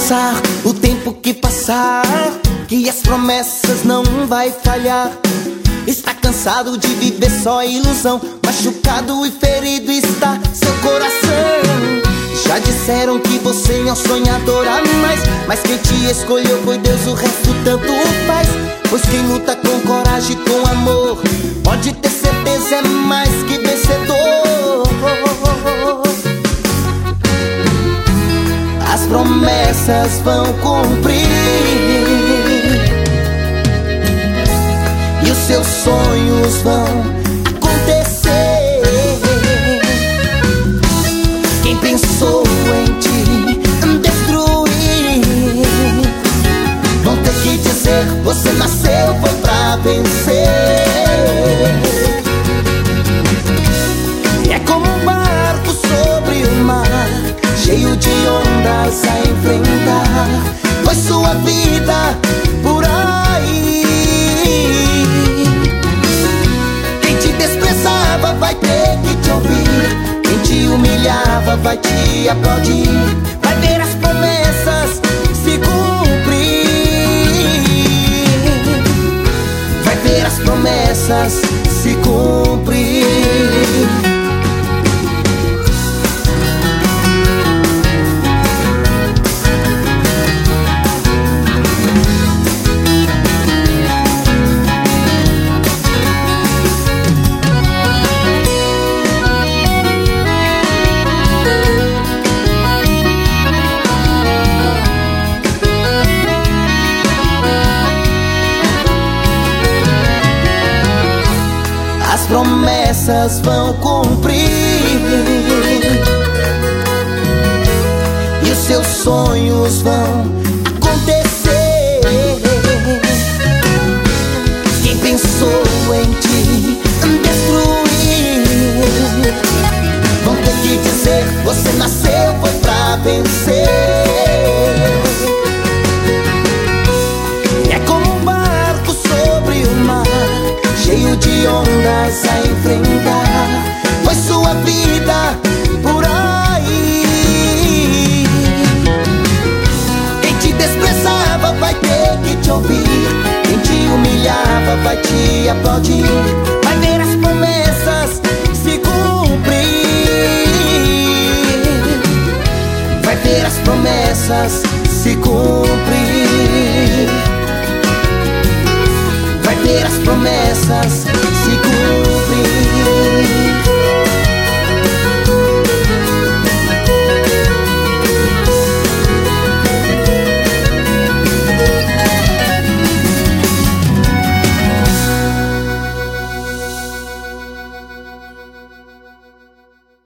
passar, o tempo que passar, que as promessas não vai falhar. Está cansado de viver só ilusão, machucado e ferido está seu coração. Já disseram que você é um sonhador a mais, mas quem te escolheu foi Deus, o resto tanto faz. Pois quem luta com coragem e com amor, pode ter certeza é mais que vencedor. As promessas vão cumprir e os seus sonhos vão acontecer. Quem pensou em te destruir, vão ter que dizer: você nasceu foi pra vencer. É como um barco sobre o mar, cheio de ondas a enfrentar. Foi sua vida por aí. Quem te desprezava vai ter que te ouvir, quem te humilhava vai te aplaudir. Vai ver as promessas se cumprir, vai ver as promessas se cumprir. As promessas vão cumprir e os seus sonhos vão acontecer. Quem pensou em te destruir, vão ter que dizer: você nasceu foi pra vencer. É como um barco sobre o mar, cheio de ondas a enfrentar. Foi sua vida por aí. Quem te desprezava vai ter que te ouvir, quem te humilhava vai te aplaudir. Vai ver as promessas se cumprir, vai ver as promessas se cumprir, vai ver as promessas